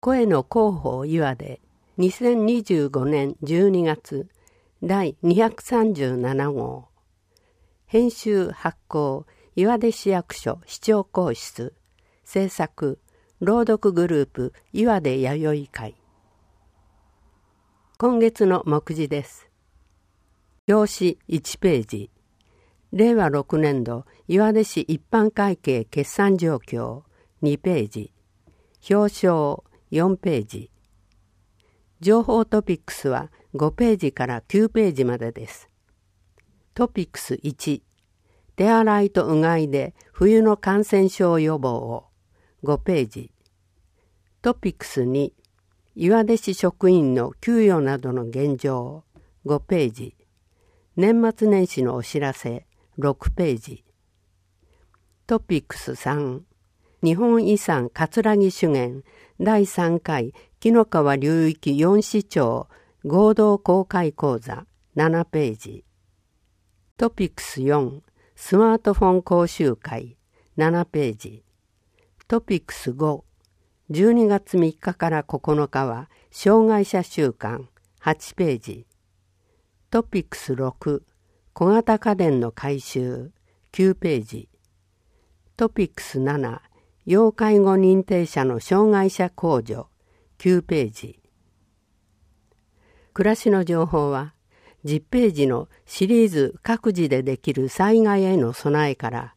声の広報岩で2025年12月第237号編集発行岩出市役所市長公室制作朗読グループ岩出弥生会。今月の目次です。表紙1ページ、令和6年度岩出市一般会計決算状況2ページ、表彰4ページ。情報トピックスは5ページから9ページまでです。トピックス1、手洗いとうがいで冬の感染症予防を5ページ。トピックス2、岩出市職員の給与などの現状5ページ。年末年始のお知らせ6ページ。トピックス3、日本遺産葛城酒源第3回紀の川流域4市町合同公開講座7ページ。トピックス4、スマートフォン講習会7ページ。トピックス5、12月3日から9日は障害者週間8ページ。トピックス6、小型家電の改修9ページ。トピックス7、要介護認定者の障害者控除9ページ。暮らしの情報は10ページのシリーズ各自でできる災害への備えから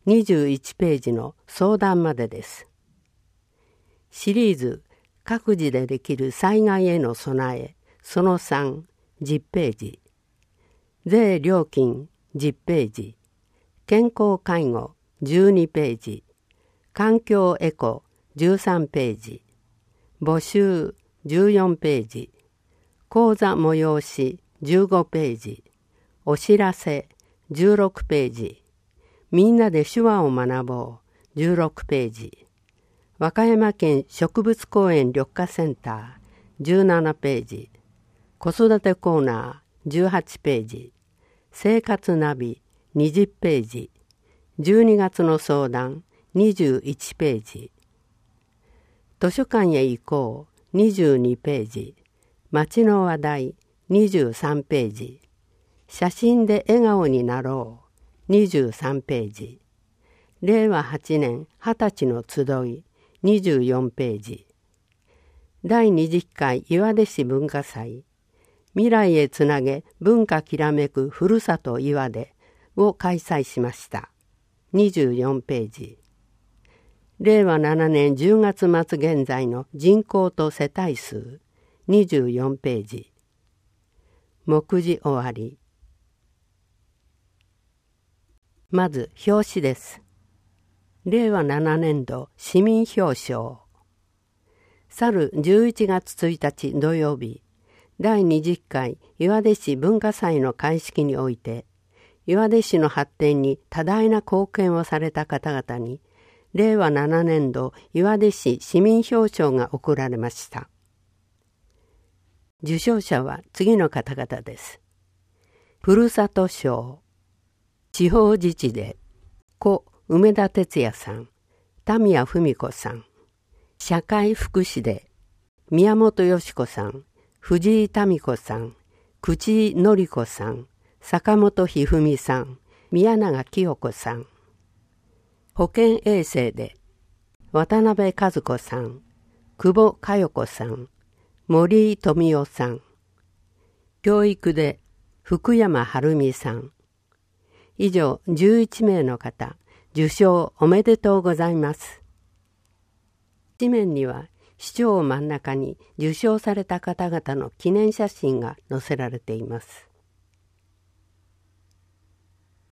21ページの相談までです。シリーズ各自でできる災害への備えその3、10ページ。税料金10ページ。健康介護12ページ。環境エコ13ページ。募集14ページ。講座催し15ページ。お知らせ16ページ。みんなで手話を学ぼう16ページ。和歌山県植物公園緑化センター17ページ。子育てコーナー18ページ。生活ナビ20ページ。12月の相談21ページ。図書館へ行こう22ページ。街の話題23ページ。写真で笑顔になろう23ページ。令和8年20歳の集い24ページ。第20回岩出市文化祭未来へつなげ文化きらめくふるさと岩出を開催しました24ページ。令和7年10月末現在の人口と世帯数24ページ。目次終わり。まず表紙です。令和7年度市民表彰。去る11月1日土曜日、第20回岩出市文化祭の開式において、岩出市の発展に多大な貢献をされた方々に、令和7年度岩出市市民表彰が贈られました。受賞者は次の方々です。ふるさと賞、地方自治で故梅田哲也さん、田宮文子さん。社会福祉で宮本よし子さん、藤井民子さん、口井典子さん、坂本ひふみさん、宮永清子さん。保健衛生で渡辺和子さん、久保佳代子さん、森井富夫さん。教育で福山晴美さん。以上11名の方、受賞おめでとうございます。紙面には市長を真ん中に受賞された方々の記念写真が載せられています。